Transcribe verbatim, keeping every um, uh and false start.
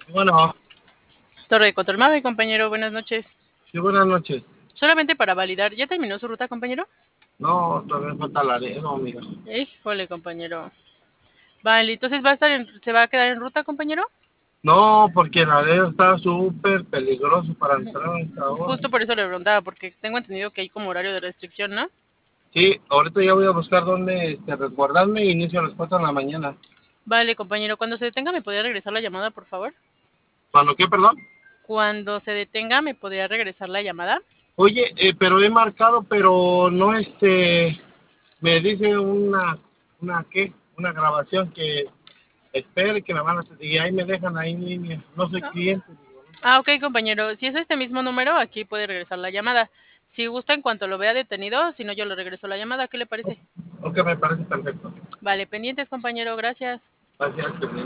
Bueno, Torre de Cotormabe, compañero, buenas noches. sí, buenas noches. Solamente para validar, ¿ya terminó su ruta, compañero? No, todavía falta Laredo, amiga. Híjole, compañero. Vale, entonces va a estar en, se va a quedar en ruta, compañero. No, porque Laredo está súper peligroso para entrar a esta hora. Justo por eso le preguntaba, porque tengo entendido que hay como horario de restricción, ¿no? Sí, ahorita ya voy a buscar dónde este, resguardarme y inicio a las cuatro de la mañana. Vale, compañero, cuando se detenga, ¿me podría regresar la llamada, por favor? ¿Cuándo qué, perdón? Cuando se detenga, ¿me podría regresar la llamada? Oye, eh, pero he marcado, pero no este, me dice una, una qué, una grabación que espere que me van a y ahí me dejan ahí en línea. No soy cliente, digo, ¿no? Ah, ok, compañero. Si es este mismo número, aquí puede regresar la llamada. Si gusta, en cuanto lo vea detenido, si no, yo le regreso la llamada. ¿Qué le parece? Ok, me parece perfecto. Vale, pendientes, compañero. Gracias. Gracias.